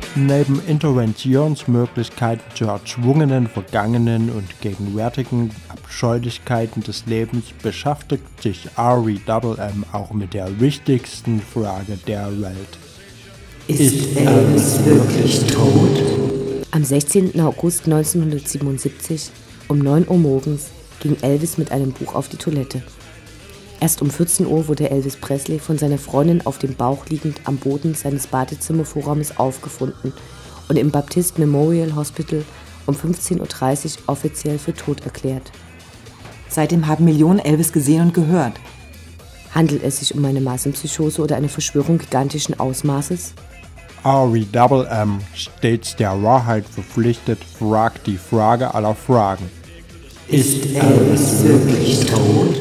Neben Interventionsmöglichkeiten zu erzwungenen, vergangenen und gegenwärtigen Abscheulichkeiten des Lebens beschäftigt sich REMM auch mit der wichtigsten Frage der Welt. Ist Elvis wirklich tot? Am 16. August 1977 um 9 Uhr morgens ging Elvis mit einem Buch auf die Toilette. Erst um 14 Uhr wurde Elvis Presley von seiner Freundin auf dem Bauch liegend am Boden seines Badezimmervorraumes aufgefunden und im Baptist Memorial Hospital um 15.30 Uhr offiziell für tot erklärt. Seitdem haben Millionen Elvis gesehen und gehört. Handelt es sich um eine Massenpsychose oder eine Verschwörung gigantischen Ausmaßes? REMM, stets der Wahrheit verpflichtet, fragt die Frage aller Fragen. Ist Elvis wirklich tot?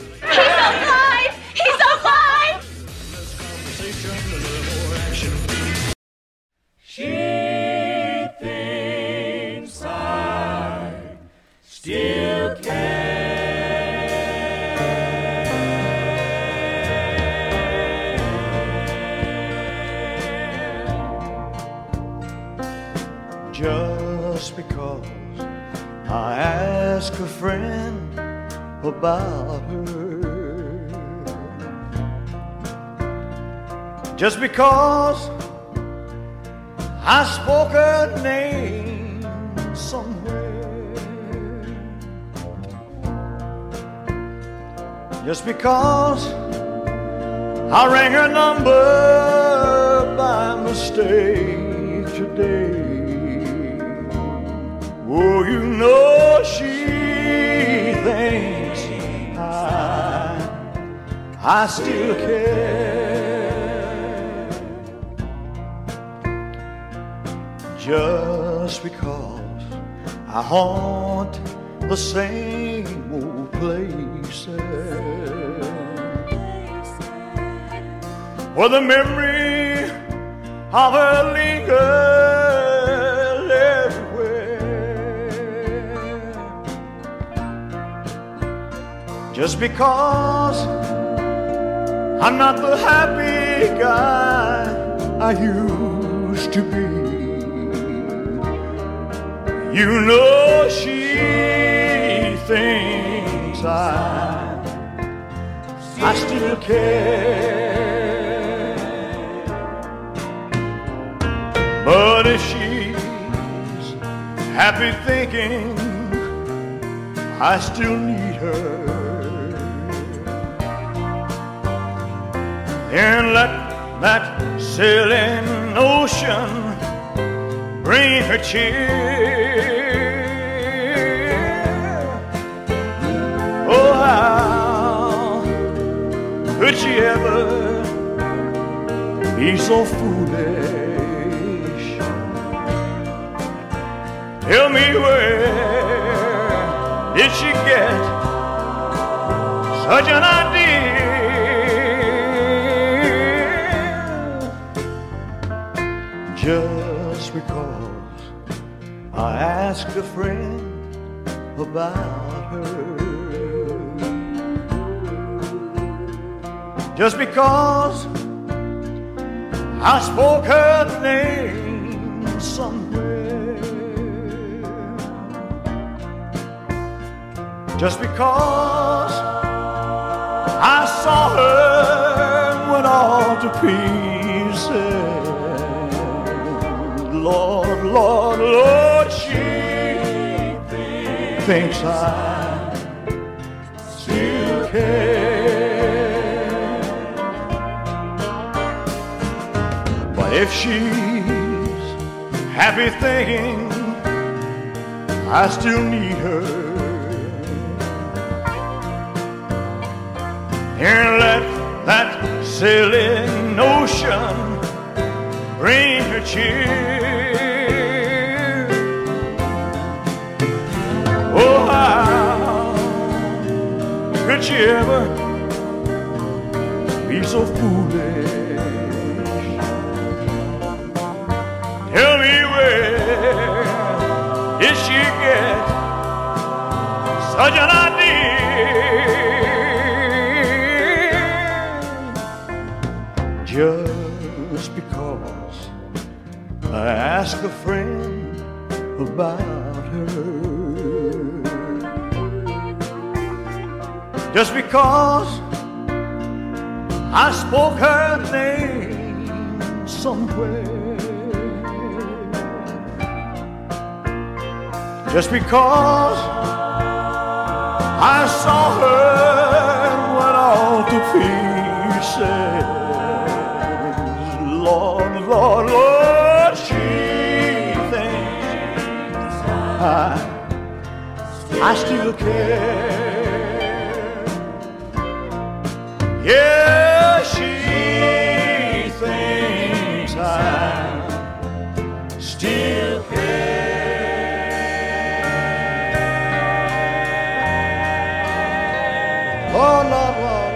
Just because I ask a friend about her, just because I spoke her name somewhere, just because I rang her number by mistake today. Oh, you know she thinks I still care, just because I haunt the same old places where the memory of her lingers everywhere, just because I'm not the happy guy I used to be. You know she thinks I still care, but if she's happy thinking I still need her, then let that silly notion bring her cheer. Oh, how could she ever be so foolish? Tell me, where did she get such an idea? Just because I asked a friend about her, just because I spoke her name somewhere, just because I saw her went all to pieces. Lord, Lord, Lord, she thinks I still care. But if she's happy thinking I still need her, and let that silly notion bring her cheer. Oh, how could she ever be so foolish? Tell me, where did she get such an idea? Just because I ask a friend about her. Just because I spoke her name somewhere, just because I saw her went all to pieces. Lord, Lord, Lord, she thinks I still care. Yeah, she thinks I still care. Oh, Lord, Lord,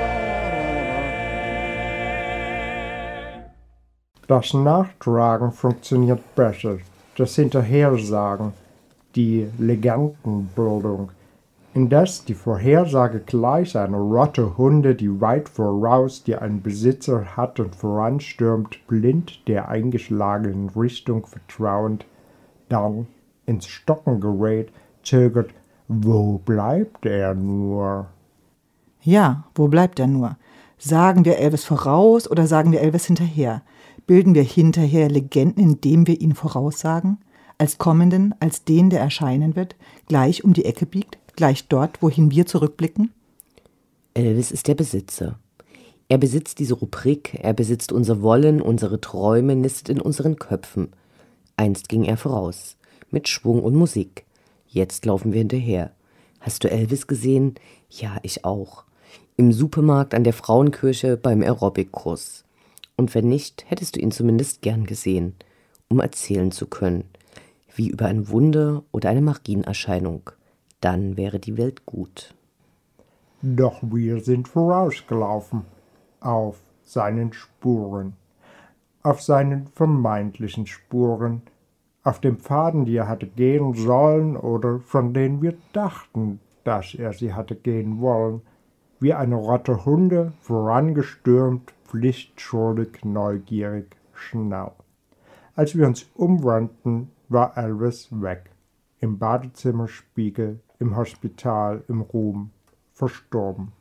Lord. Das Nachtragen funktioniert besser. Das Hinterhersagen, die Legendenbildung, indes die Vorhersage gleich einer Rotte Hunde, die weit voraus, die einen Besitzer hat und voranstürmt, blind der eingeschlagenen Richtung vertrauend, dann ins Stocken gerät, zögert, wo bleibt er nur? Ja, wo bleibt er nur? Sagen wir Elvis voraus oder sagen wir Elvis hinterher? Bilden wir hinterher Legenden, indem wir ihn voraussagen? Als kommenden, als den, der erscheinen wird, gleich um die Ecke biegt, gleich dort, wohin wir zurückblicken? Elvis ist der Besitzer. Er besitzt diese Rubrik, er besitzt unser Wollen, unsere Träume, nistet in unseren Köpfen. Einst ging er voraus, mit Schwung und Musik. Jetzt laufen wir hinterher. Hast du Elvis gesehen? Ja, ich auch. Im Supermarkt, an der Frauenkirche, beim Aerobic-Kurs. Und wenn nicht, hättest du ihn zumindest gern gesehen, um erzählen zu können, wie über ein Wunder oder eine Marienerscheinung. Dann wäre die Welt gut. Doch wir sind vorausgelaufen, auf seinen Spuren, auf seinen vermeintlichen Spuren, auf dem Pfaden, die er hatte gehen sollen oder von denen wir dachten, dass er sie hatte gehen wollen, wie eine Rotte Hunde, vorangestürmt, pflichtschuldig, neugierig, schnell. Als wir uns umwandten, war Elvis weg, im Badezimmerspiegel, im Hospital, im Ruhm, verstorben.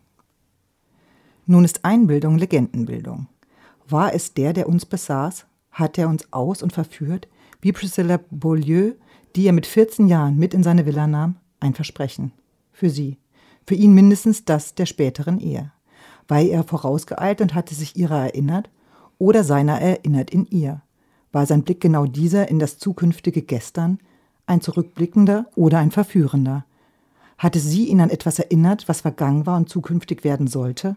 Nun ist Einbildung Legendenbildung. War es der uns besaß? Hat er uns aus- und verführt, wie Priscilla Beaulieu, die er mit 14 Jahren mit in seine Villa nahm? Ein Versprechen. Für sie. Für ihn mindestens das der späteren Ehe. War er vorausgeeilt und hatte sich ihrer erinnert? Oder seiner erinnert in ihr? War sein Blick genau dieser in das zukünftige Gestern? Ein zurückblickender oder ein verführender? Hatte sie ihn an etwas erinnert, was vergangen war und zukünftig werden sollte?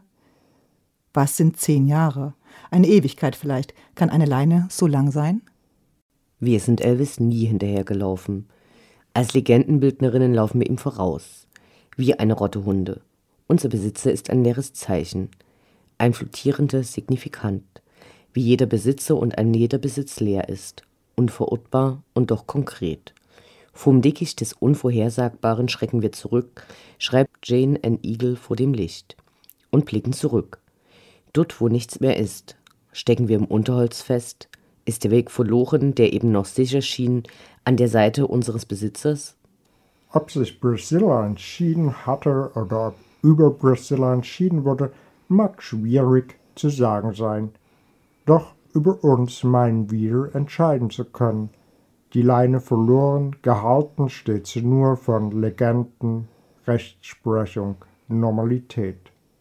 Was sind 10 Jahre? Eine Ewigkeit vielleicht. Kann eine Leine so lang sein? Wir sind Elvis nie hinterhergelaufen. Als Legendenbildnerinnen laufen wir ihm voraus. Wie eine Rotte Hunde. Unser Besitzer ist ein leeres Zeichen. Ein flottierendes Signifikant. Wie jeder Besitzer und ein jeder Besitz leer ist. Unverortbar und doch konkret. Vom Dickicht des Unvorhersagbaren schrecken wir zurück, schreibt Jane N. Eagle vor dem Licht. Und blicken zurück. Dort, wo nichts mehr ist, stecken wir im Unterholz fest. Ist der Weg verloren, der eben noch sicher schien, an der Seite unseres Besitzers? Ob sich Priscilla entschieden hatte oder ob über Priscilla entschieden wurde, mag schwierig zu sagen sein. Doch über uns meinen wir entscheiden zu können. Die Leine verloren, gehalten steht sie nur von Legenden, Rechtsprechung, Normalität.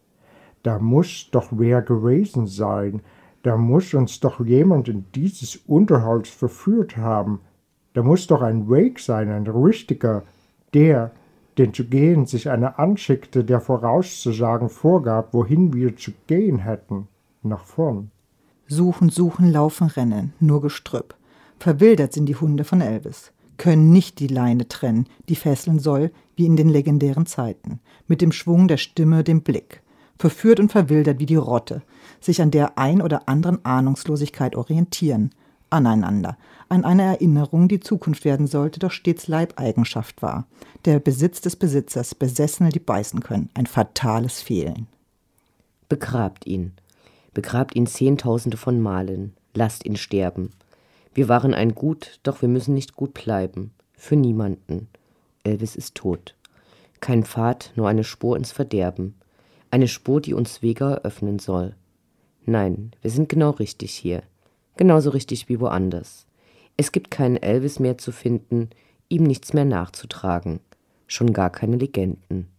Da muss doch wer gewesen sein, da muss uns doch jemand in dieses Unterholz verführt haben. Da muss doch ein Weg sein, ein richtiger, der, den zu gehen sich einer anschickte, der vorauszusagen vorgab, wohin wir zu gehen hätten, nach vorn. Suchen, suchen, laufen, rennen, nur Gestrüpp. Verwildert sind die Hunde von Elvis, können nicht die Leine trennen, die fesseln soll, wie in den legendären Zeiten, mit dem Schwung der Stimme, dem Blick. Verführt und verwildert wie die Rotte, sich an der ein oder anderen Ahnungslosigkeit orientieren, aneinander, an eine Erinnerung, die Zukunft werden sollte, doch stets Leibeigenschaft war. Der Besitz des Besitzers, Besessene, die beißen können, ein fatales Fehlen. Begrabt ihn 10.000 von Malen, lasst ihn sterben. Wir waren ein Gut, doch wir müssen nicht gut bleiben. Für niemanden. Elvis ist tot. Kein Pfad, nur eine Spur ins Verderben. Eine Spur, die uns Wege eröffnen soll. Nein, wir sind genau richtig hier. Genauso richtig wie woanders. Es gibt keinen Elvis mehr zu finden, ihm nichts mehr nachzutragen. Schon gar keine Legenden.